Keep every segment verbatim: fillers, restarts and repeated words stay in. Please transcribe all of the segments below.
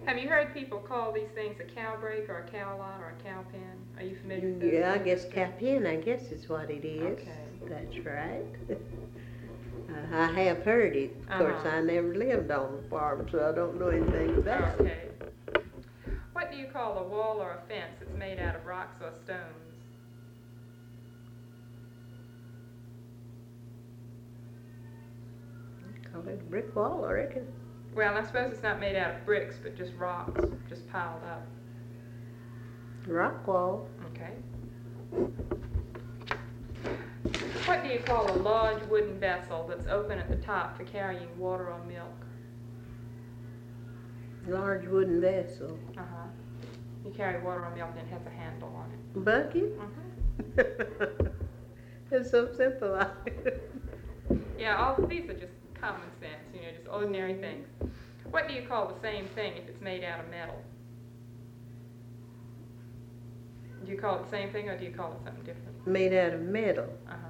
Have you heard people call these things a cow brake or a cow lot or a cow pen? Are you familiar with those? Yeah, I guess cow pen, I guess is what it is. Okay. That's right. uh, I have heard it. Of Uh-huh. course, I never lived on a farm, so I don't know anything about it. Okay. What do you call a wall or a fence that's made out of rocks or stones? Call it a brick wall, I reckon. Well, I suppose it's not made out of bricks, but just rocks, just piled up. Rock wall. Okay. What do you call a large wooden vessel that's open at the top for carrying water or milk? Large wooden vessel. Uh-huh. You carry water or milk and it has a handle on it. Bucket? Uh-huh. It's so simple. Yeah, all these are just common sense, you know, just ordinary things. What do you call the same thing if it's made out of metal? Do you call it the same thing or do you call it something different? Made out of metal. Uh-huh.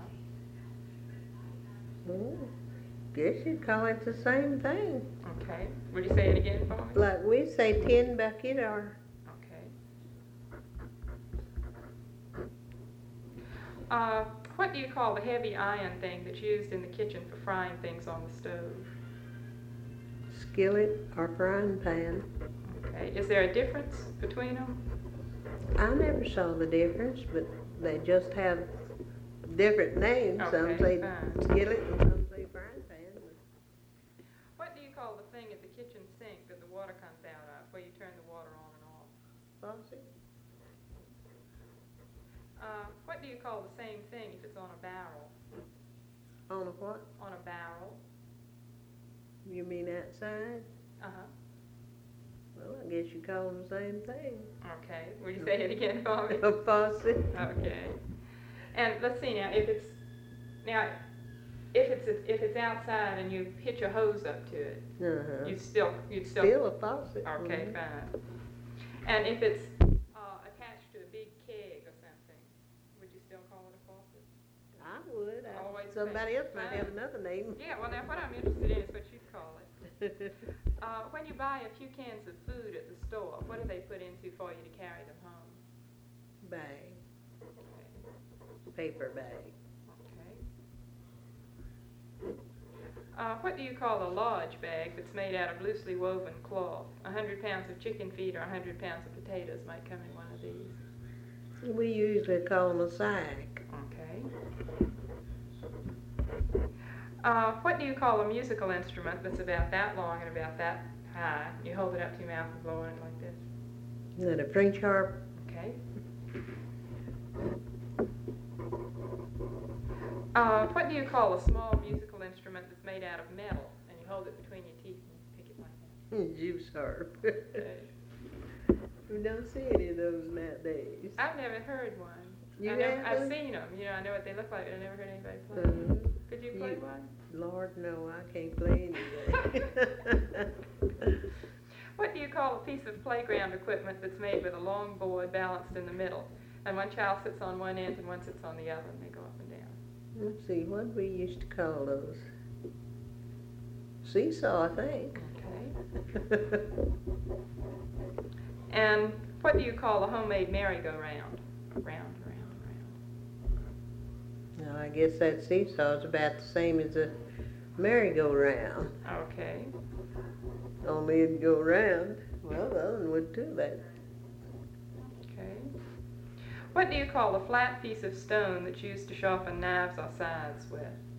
Oh, guess you'd call it the same thing. Okay. Would you say it again for me? Like we say tin bucket or... Okay. Uh, what do you call the heavy iron thing that's used in the kitchen for frying things on the stove? skillet or frying pan. Okay. Is there a difference between them? I never saw the difference, but they just have different names. Okay, Some say fine. skillet and some say frying pan. What do you call the thing at the kitchen sink that the water comes out of, where you turn the water on and off? Faucet? Uh, what do you call the same thing if it's on a barrel? On a what? On a barrel. You mean outside? Uh-huh. Well, I guess you call them the same thing. Okay. Will you say it again for me? A faucet. Okay. And let's see now, if it's, now, if it's, if it's outside and you hitch a hose up to it, Uh-huh. you'd still, you'd still. Still a faucet. Okay, Mhm. fine. And if it's uh, attached to a big keg or something, would you still call it a faucet? I would. I, Always somebody think. else might have another name. Yeah, well now what I'm interested in is what you call it. Uh, when you buy a few cans of food at the store, what do they put into for you to carry them home? Bag. Okay. Paper bag. Okay. Uh, what do you call a large bag that's made out of loosely woven cloth? A hundred pounds of chicken feet or a hundred pounds of potatoes might come in one of these. We usually call them a sack. Okay. Uh, what do you call a musical instrument that's about that long and about that high? You hold it up to your mouth and blow on it like this. Is that a French harp? Okay. Uh, what do you call a small musical instrument that's made out of metal and you hold it between your teeth and you pick it like that? Juice harp. Okay. We don't see any of those nowadays. I've never heard one. You I never, I've haven't? seen them. You know, I know what they look like, but I've never heard anybody play. Uh, Could you play you- one? Lord, no, I can't play anything. What do you call a piece of playground equipment that's made with a long board balanced in the middle? And one child sits on one end and one sits on the other, and they go up and down. Let's see, what we used to call those? Seesaw, I think. Okay. And what do you call a homemade merry-go-round? Round, round, Now, I guess that seesaw is about the same as a merry-go-round. round. Okay. Only it'd go round. Well, the other one would too, that. Okay. What do you call a flat piece of stone that's used to sharpen knives or scythes with?